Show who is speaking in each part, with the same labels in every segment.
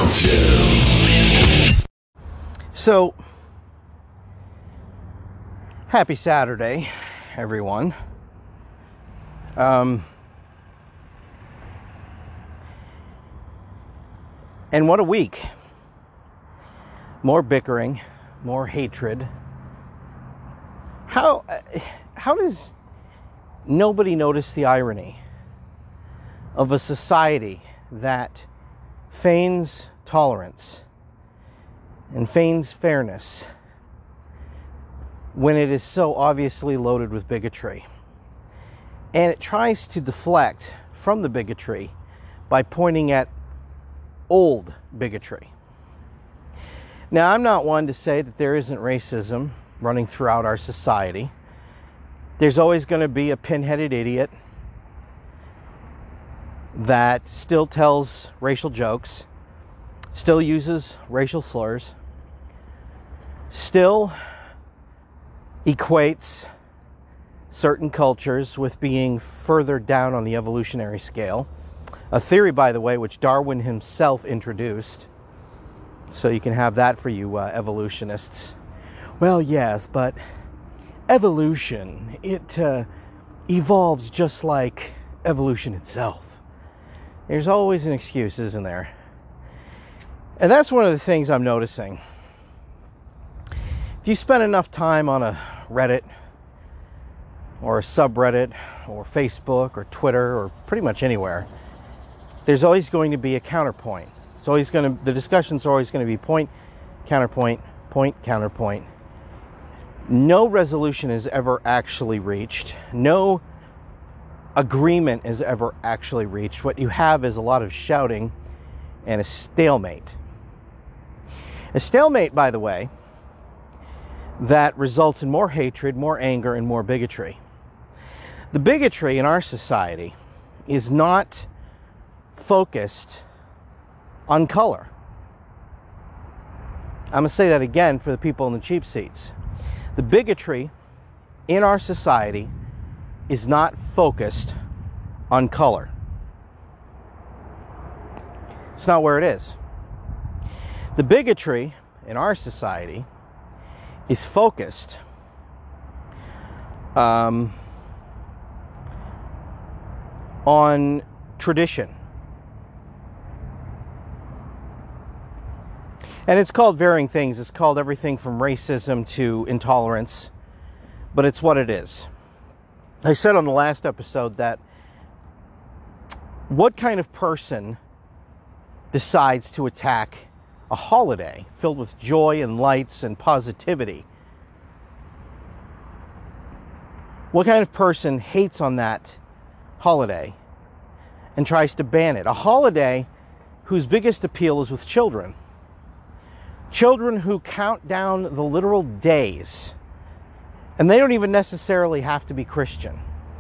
Speaker 1: So, happy Saturday, everyone. And what a week. More bickering, more hatred. How does nobody notice the irony of a society that feigns tolerance and feigns fairness when it is so obviously loaded with bigotry? And it tries to deflect from the bigotry by pointing at old bigotry. Now, I'm not one to say that there isn't racism running throughout our society. There's always going to be a pin-headed idiot that still tells racial jokes, still uses racial slurs, still equates certain cultures with being further down on the evolutionary scale. A theory, by the way, which Darwin himself introduced. So you can have that for you evolutionists. Well, yes, but evolution, it evolves just like evolution itself. There's always an excuse, isn't there? And that's one of the things I'm noticing. If you spend enough time on a Reddit or a subreddit or Facebook or Twitter or pretty much anywhere, there's always going to be a counterpoint. The discussions are always going to be point, counterpoint, point, counterpoint. No resolution is ever actually reached. No agreement is ever actually reached. What you have is a lot of shouting and a stalemate. A stalemate, by the way, that results in more hatred, more anger, and more bigotry. The bigotry in our society is not focused on color. I'm going to say that again for the people in the cheap seats. The bigotry in our society is not focused on color. It's not where it is. The bigotry in our society is focused on tradition. And it's called varying things. It's called everything from racism to intolerance. But it's what it is. I said on the last episode that what kind of person decides to attack a holiday filled with joy and lights and positivity? What kind of person hates on that holiday and tries to ban it? A holiday whose biggest appeal is with children. Children who count down the literal days. And they don't even necessarily have to be Christian.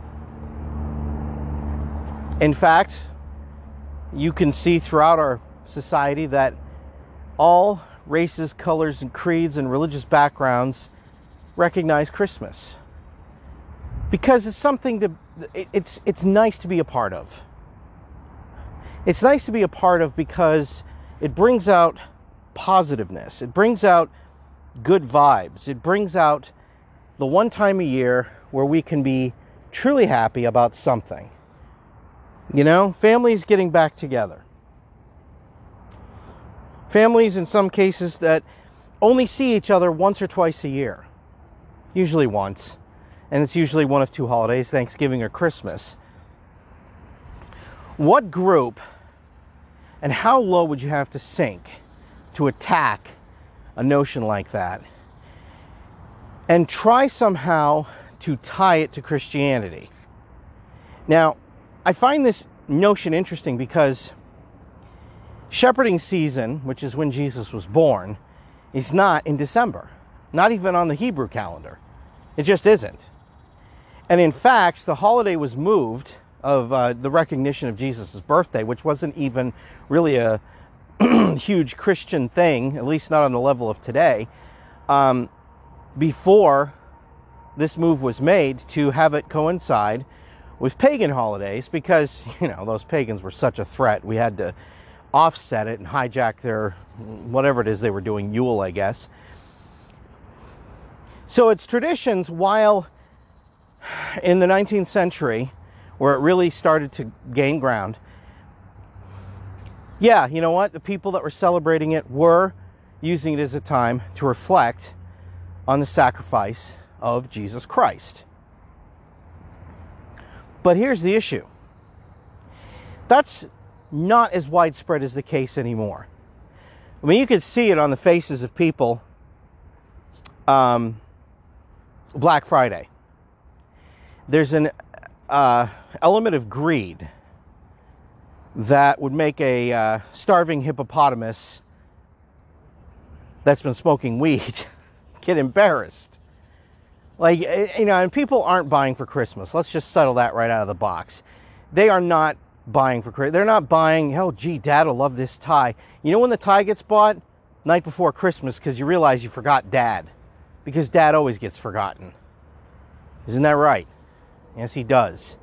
Speaker 1: In fact, you can see throughout our society that all races, colors, and creeds and religious backgrounds recognize Christmas. Because it's something it's nice to be a part of. It's nice to be a part of because it brings out positiveness. It brings out good vibes. It brings out the one time a year where we can be truly happy about something. You know, families getting back together. Families, in some cases, that only see each other once or twice a year. Usually once. And it's usually one of two holidays, Thanksgiving or Christmas. What group and how low would you have to sink to attack a notion like that and try somehow to tie it to Christianity? Now, I find this notion interesting because shepherding season, which is when Jesus was born, is not in December. Not even on the Hebrew calendar. It just isn't. And in fact, the holiday was moved of the recognition of Jesus' birthday, which wasn't even really a huge Christian thing, at least not on the level of today, before this move was made to have it coincide with pagan holidays, because, you know, those pagans were such a threat. We had to offset it and hijack their, whatever it is they were doing, Yule, I guess. So it's traditions, while in the 19th century, where it really started to gain ground, yeah, you know what? The people that were celebrating it were using it as a time to reflect on the sacrifice of Jesus Christ. But here's the issue. That's not as widespread as the case anymore. I mean, you could see it on the faces of people. Black Friday. There's an element of greed that would make a starving hippopotamus that's been smoking weed get embarrassed. Like, you know, and people aren't buying for Christmas. Let's just settle that right out of the box. They are not buying for Christmas. They're not buying, oh, gee, Dad will love this tie. You know when the tie gets bought? Night before Christmas, because you realize you forgot Dad. Because Dad always gets forgotten. Isn't that right? Yes, he does.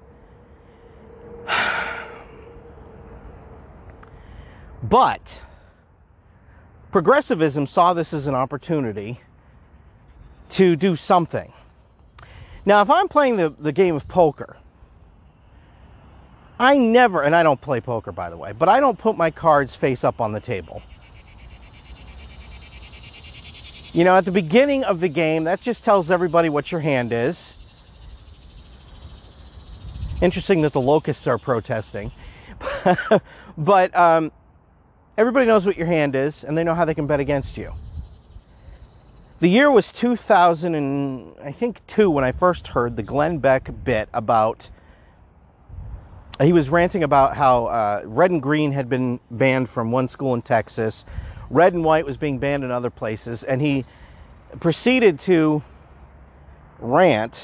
Speaker 1: But progressivism saw this as an opportunity to do something. Now, if I'm playing the game of poker, I never, and I don't play poker, by the way, but I don't put my cards face up on the table. You know, at the beginning of the game, that just tells everybody what your hand is. Interesting that the locusts are protesting. But everybody knows what your hand is, and they know how they can bet against you. The year was 2002 when I first heard the Glenn Beck bit about, he was ranting about how red and green had been banned from one school in Texas. Red and white was being banned in other places. And he proceeded to rant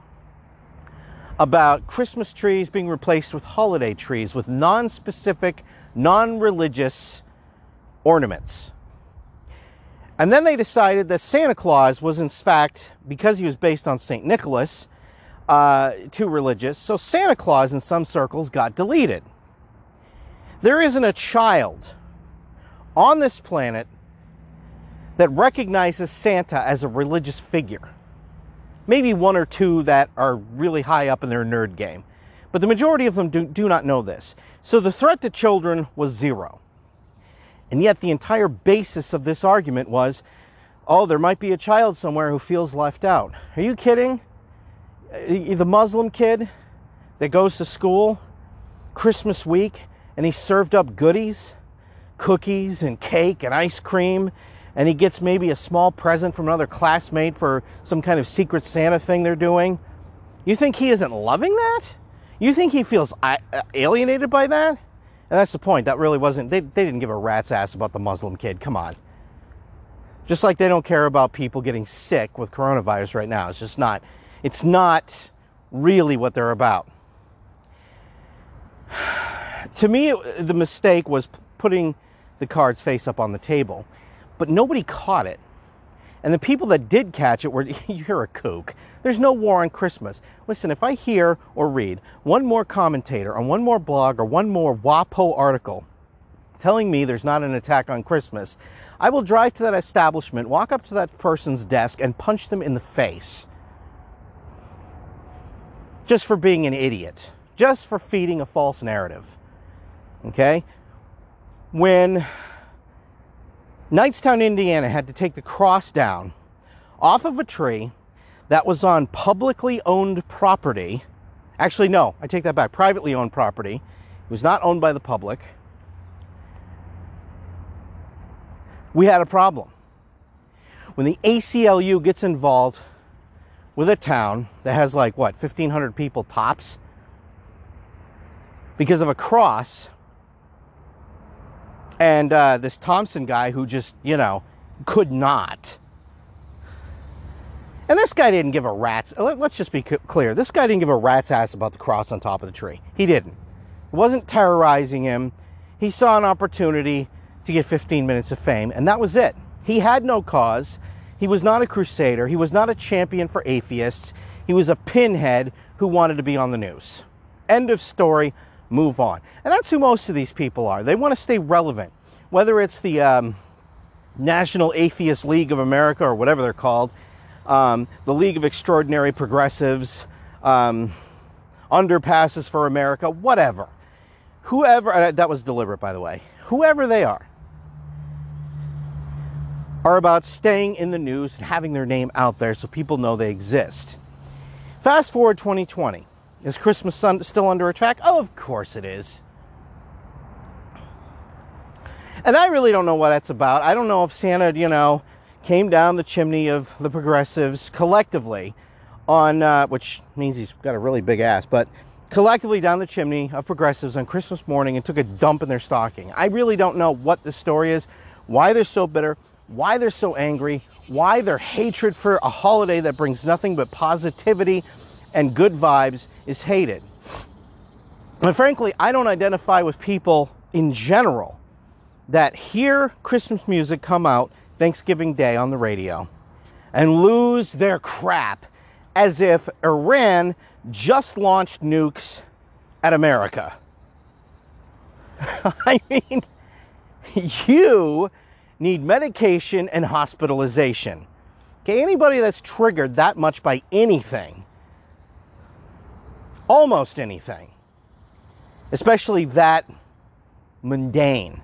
Speaker 1: about Christmas trees being replaced with holiday trees with non-specific, non-religious ornaments. And then they decided that Santa Claus was, in fact, because he was based on St. Nicholas, too religious. So Santa Claus, in some circles, got deleted. There isn't a child on this planet that recognizes Santa as a religious figure. Maybe one or two that are really high up in their nerd game. But the majority of them do not know this. So the threat to children was zero. And yet the entire basis of this argument was, oh, there might be a child somewhere who feels left out. Are you kidding? The Muslim kid that goes to school Christmas week and he's served up goodies, cookies and cake and ice cream, and he gets maybe a small present from another classmate for some kind of secret Santa thing they're doing. You think he isn't loving that? You think he feels alienated by that? And that's the point. That really wasn't, they didn't give a rat's ass about the Muslim kid. Come on. Just like they don't care about people getting sick with coronavirus right now. It's just not, it's not really what they're about. To me, the mistake was putting the cards face up on the table. But nobody caught it. And the people that did catch it were, you're a kook. There's no war on Christmas. Listen, if I hear or read one more commentator on one more blog or one more WAPO article telling me there's not an attack on Christmas, I will drive to that establishment, walk up to that person's desk, and punch them in the face. Just for being an idiot. Just for feeding a false narrative. Okay? When Knightstown, Indiana had to take the cross down off of a tree that was on publicly owned property. Actually, no, I take that back. Privately owned property. It was not owned by the public. We had a problem. When the ACLU gets involved with a town that has like, what, 1,500 people tops? Because of a cross. And this Thompson guy who just, you know, could not. And this guy didn't give a rat's, let's just be clear. This guy didn't give a rat's ass about the cross on top of the tree. He didn't. It wasn't terrorizing him. He saw an opportunity to get 15 minutes of fame, and that was it. He had no cause. He was not a crusader. He was not a champion for atheists. He was a pinhead who wanted to be on the news. End of story. move on. And that's who most of these people are. They want to stay relevant. Whether it's the National Atheist League of America or whatever they're called, the League of Extraordinary Progressives, Underpasses for America, whatever. Whoever, that was deliberate, by the way, whoever they are about staying in the news and having their name out there so people know they exist. Fast forward 2020. Is Christmas still under attack? Oh, of course it is. And I really don't know what that's about. I don't know if Santa, came down the chimney of the progressives collectively on, which means he's got a really big ass, but collectively down the chimney of progressives on Christmas morning and took a dump in their stocking. I really don't know what the story is, why they're so bitter, why they're so angry, why their hatred for a holiday that brings nothing but positivity and good vibes is hated. And frankly, I don't identify with people in general that hear Christmas music come out Thanksgiving Day on the radio and lose their crap as if Iran just launched nukes at America. I mean, you need medication and hospitalization. Okay, anybody that's triggered that much by anything, almost anything, especially that mundane,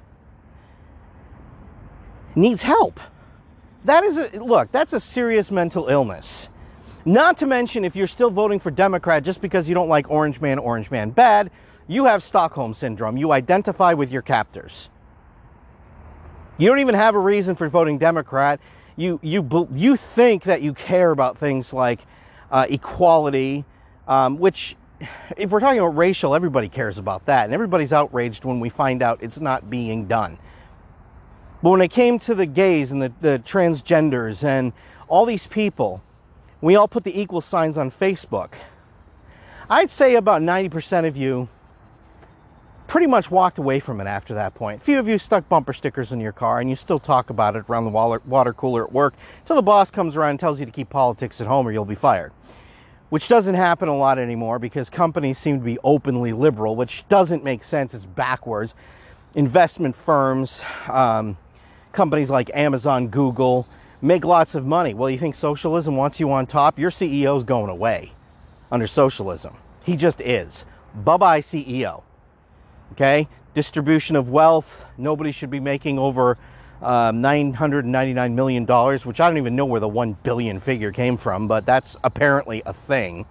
Speaker 1: needs help. That's a serious mental illness. Not to mention, if you're still voting for Democrat just because you don't like orange man bad, you have Stockholm Syndrome. You identify with your captors. You don't even have a reason for voting Democrat. You think that you care about things like equality, which, if we're talking about racial, everybody cares about that. And everybody's outraged when we find out it's not being done. But when it came to the gays and the transgenders and all these people, we all put the equal signs on Facebook. I'd say about 90% of you pretty much walked away from it after that point. A few of you stuck bumper stickers in your car and you still talk about it around the water cooler at work until the boss comes around and tells you to keep politics at home or you'll be fired. Which doesn't happen a lot anymore because companies seem to be openly liberal, which doesn't make sense. It's backwards. Investment firms, companies like Amazon, Google, make lots of money. Well, you think socialism wants you on top? Your CEO's going away under socialism. He just is. Bye-bye CEO. Okay? Distribution of wealth. Nobody should be making over $999 million, which I don't even know where the 1 billion figure came from, but that's apparently a thing.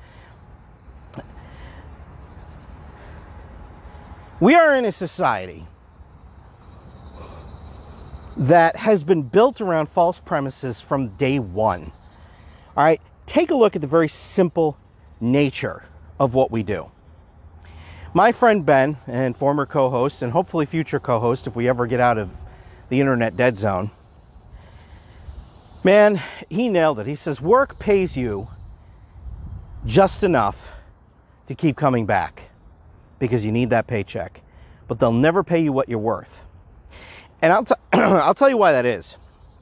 Speaker 1: We are in a society that has been built around false premises from day one. All right, take a look at the very simple nature of what we do. My friend Ben, and former co-host, and hopefully future co-host if we ever get out of the internet dead zone, man, he nailed it. He says, work pays you just enough to keep coming back because you need that paycheck, but they'll never pay you what you're worth. And I'll tell you why that is.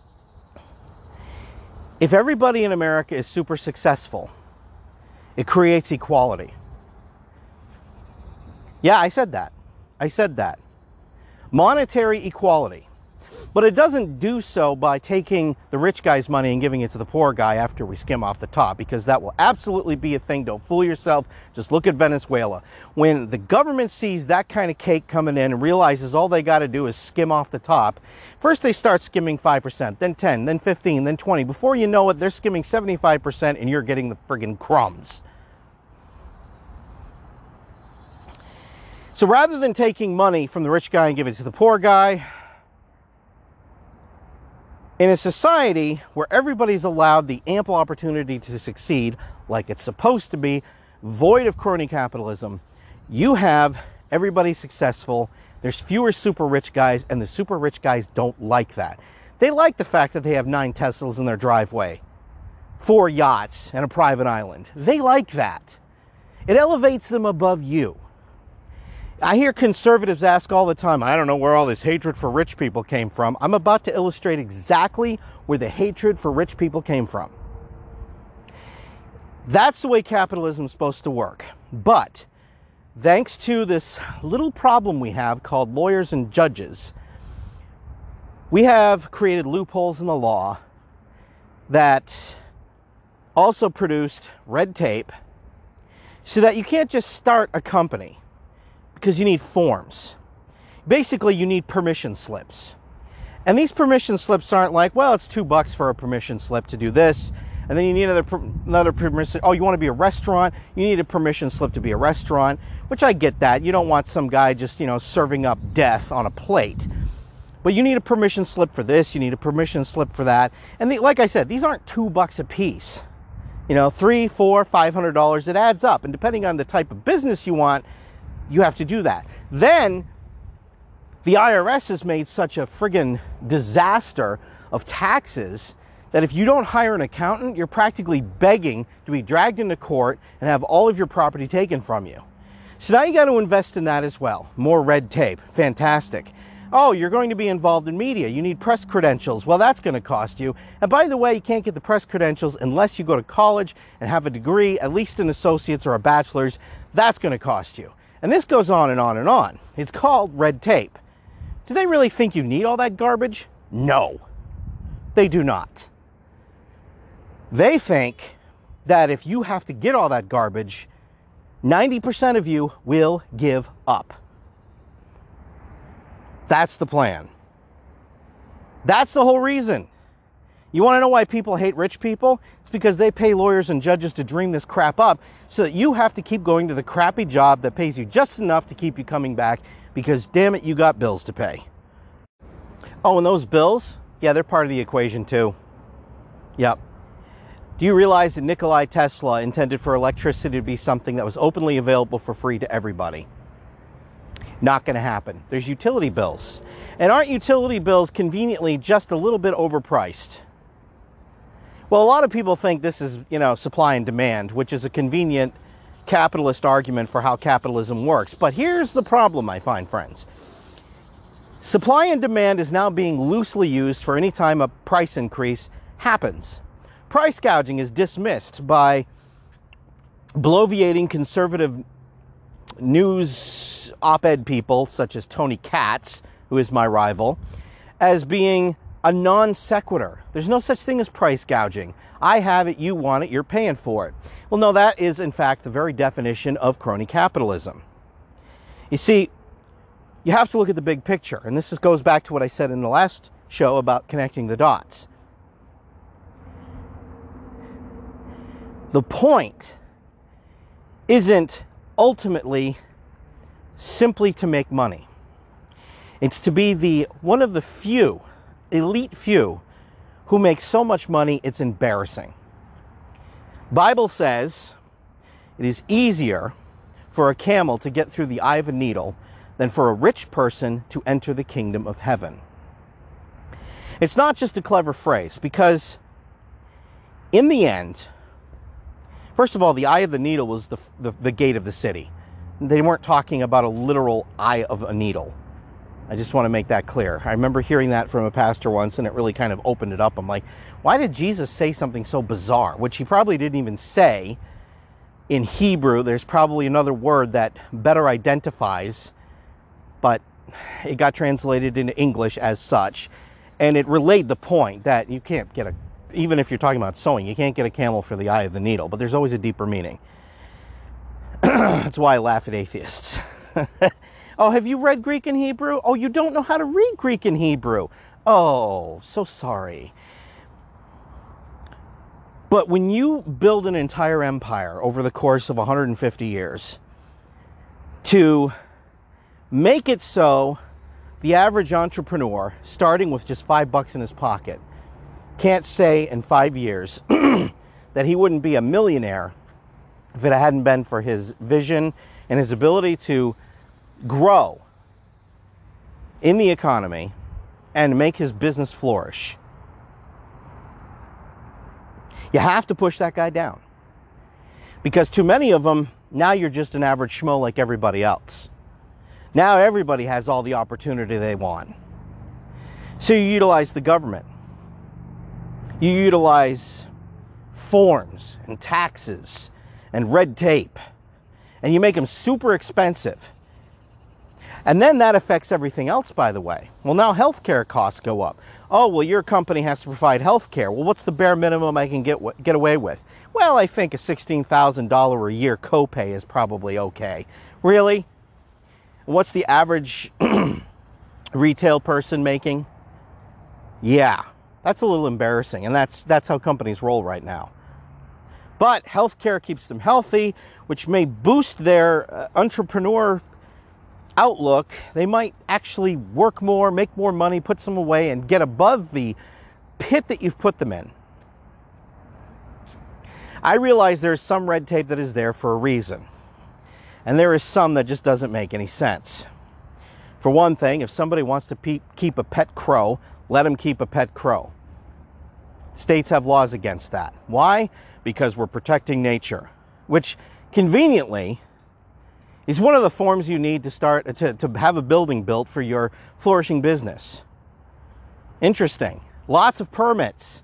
Speaker 1: If everybody in America is super successful, it creates equality. Yeah, I said that. Monetary equality. But it doesn't do so by taking the rich guy's money and giving it to the poor guy after we skim off the top, because that will absolutely be a thing. Don't fool yourself. Just look at Venezuela. When the government sees that kind of cake coming in and realizes all they got to do is skim off the top, first they start skimming 5%, then 10, then 15, then 20. Before you know it, they're skimming 75% and you're getting the friggin' crumbs. So rather than taking money from the rich guy and giving it to the poor guy, in a society where everybody's allowed the ample opportunity to succeed like it's supposed to be, void of crony capitalism, you have everybody successful. There's fewer super rich guys, and the super rich guys don't like that. They like the fact that they have 9 Teslas in their driveway, 4 yachts, and a private island. They like that. It elevates them above you. I hear conservatives ask all the time, I don't know where all this hatred for rich people came from. I'm about to illustrate exactly where the hatred for rich people came from. That's the way capitalism is supposed to work. But thanks to this little problem we have called lawyers and judges, we have created loopholes in the law that also produced red tape so that you can't just start a company because you need forms. Basically, you need permission slips. And these permission slips aren't like, well, it's $2 for a permission slip to do this. And then you need another permission. Oh, you want to be a restaurant? You need a permission slip to be a restaurant, which I get that. You don't want some guy just, serving up death on a plate. But you need a permission slip for this. You need a permission slip for that. And like I said, these aren't $2 a piece. $300, $400, $500. It adds up. And depending on the type of business you want, you have to do that. Then the IRS has made such a friggin' disaster of taxes that if you don't hire an accountant, you're practically begging to be dragged into court and have all of your property taken from you. So now you got to invest in that as well. More red tape. Fantastic. Oh, you're going to be involved in media. You need press credentials. Well, that's going to cost you. And by the way, you can't get the press credentials unless you go to college and have a degree, at least an associate's or a bachelor's. That's going to cost you. And this goes on and on and on. It's called red tape. Do they really think you need all that garbage? No, they do not. They think that if you have to get all that garbage, 90% of you will give up. That's the plan. That's the whole reason. You want to know why people hate rich people? It's because they pay lawyers and judges to dream this crap up so that you have to keep going to the crappy job that pays you just enough to keep you coming back because, damn it, you got bills to pay. Oh, and those bills? Yeah, they're part of the equation too. Yep. Do you realize that Nikola Tesla intended for electricity to be something that was openly available for free to everybody? Not going to happen. There's utility bills. And aren't utility bills conveniently just a little bit overpriced? Well, a lot of people think this is, supply and demand, which is a convenient capitalist argument for how capitalism works. But here's the problem, I find, friends. Supply and demand is now being loosely used for any time a price increase happens. Price gouging is dismissed by bloviating conservative news op-ed people such as Tony Katz, who is my rival, as being a non sequitur. There's no such thing as price gouging. I have it, you want it, you're paying for it. Well, no, that is in fact the very definition of crony capitalism. You see, you have to look at the big picture, and this goes back to what I said in the last show about connecting the dots. The point isn't ultimately simply to make money. It's to be one of the few, elite few, who make so much money it's embarrassing. Bible says it is easier for a camel to get through the eye of a needle than for a rich person to enter the kingdom of heaven. It's not just a clever phrase, because in the end, first of all, the eye of the needle was the gate of the city. They weren't talking about a literal eye of a needle. I just want to make that clear. I remember hearing that from a pastor once, and it really kind of opened it up. I'm like, why did Jesus say something so bizarre? Which he probably didn't even say in Hebrew. There's probably another word that better identifies, but it got translated into English as such. And it relayed the point that you can't get even if you're talking about sewing, you can't get a camel for the eye of the needle, but there's always a deeper meaning. That's why I laugh at atheists. Oh, have you read Greek and Hebrew? Oh, you don't know how to read Greek and Hebrew. Oh, so sorry. But when you build an entire empire over the course of 150 years to make it so the average entrepreneur, starting with just $5 in his pocket, can't say in 5 years that he wouldn't be a millionaire if it hadn't been for his vision and his ability to grow in the economy and make his business flourish. You have to push that guy down. Because too many of them, now you're just an average schmo like everybody else. Now everybody has all the opportunity they want. So you utilize the government. You utilize forms and taxes and red tape and you make them super expensive. And then that affects everything else, by the way. Well, now healthcare costs go up. Oh, well, your company has to provide healthcare. Well, what's the bare minimum I can get away with? Well, I think a $16,000 a year copay is probably okay. Really? What's the average retail person making? Yeah, that's a little embarrassing, and that's how companies roll right now. But healthcare keeps them healthy, which may boost their entrepreneur outlook. They might actually work more, make more money, put some away, and get above the pit that you've put them in. I realize there's some red tape that is there for a reason, and there is some that just doesn't make any sense. For one thing, if somebody wants to keep a pet crow, let them keep a pet crow. States have laws against that. Why? Because we're protecting nature, which conveniently is one of the forms you need to start to have a building built for your flourishing business. Interesting. Lots of permits.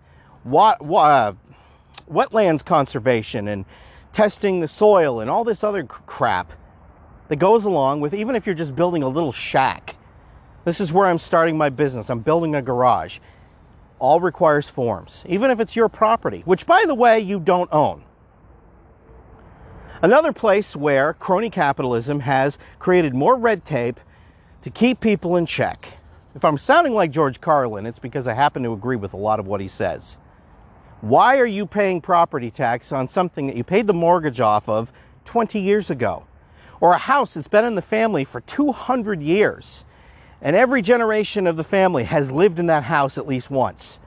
Speaker 1: Wetlands conservation and testing the soil and all this other crap that goes along with, even if you're just building a little shack. This is where I'm starting my business. I'm building a garage. All requires forms, even if it's your property, which, by the way, you don't own. Another place where crony capitalism has created more red tape to keep people in check. If I'm sounding like George Carlin, it's because I happen to agree with a lot of what he says. Why are you paying property tax on something that you paid the mortgage off of 20 years ago? Or a house that's been in the family for 200 years, and every generation of the family has lived in that house at least once?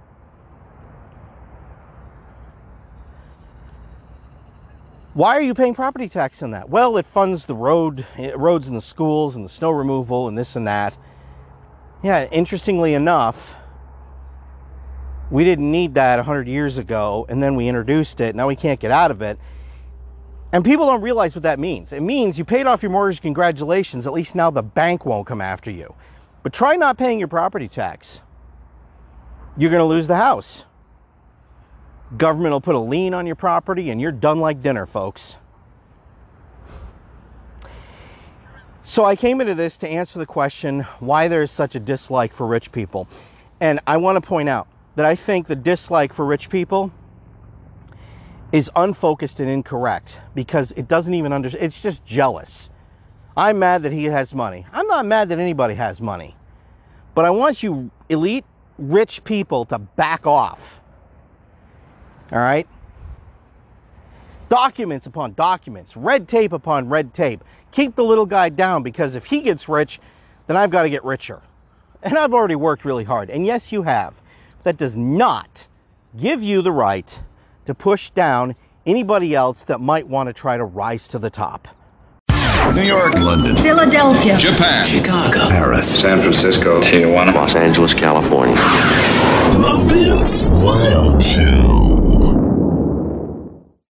Speaker 1: Why are you paying property tax on that? Well, it funds the roads and the schools and the snow removal and this and that. Yeah, interestingly enough, we didn't need that 100 years ago, and then we introduced it. Now we can't get out of it. And people don't realize what that means. It means you paid off your mortgage, congratulations, at least now the bank won't come after you. But try not paying your property tax. You're going to lose the house. Government will put a lien on your property, and you're done like dinner, folks. So I came into this to answer the question why there is such a dislike for rich people. And I want to point out that I think the dislike for rich people is unfocused and incorrect, because it doesn't even understand. It's just jealous. I'm mad that he has money. I'm not mad that anybody has money. But I want you elite rich people to back off. All right? Documents upon documents, red tape upon red tape. Keep the little guy down, because if he gets rich, then I've got to get richer. And I've already worked really hard. And yes, you have. That does not give you the right to push down anybody else that might want to try to rise to the top.
Speaker 2: New York, London,
Speaker 3: Philadelphia,
Speaker 2: Japan,
Speaker 4: Chicago,
Speaker 2: Paris,
Speaker 4: San Francisco,
Speaker 5: Tijuana, Los Angeles, California.
Speaker 4: The Vince Wild Show.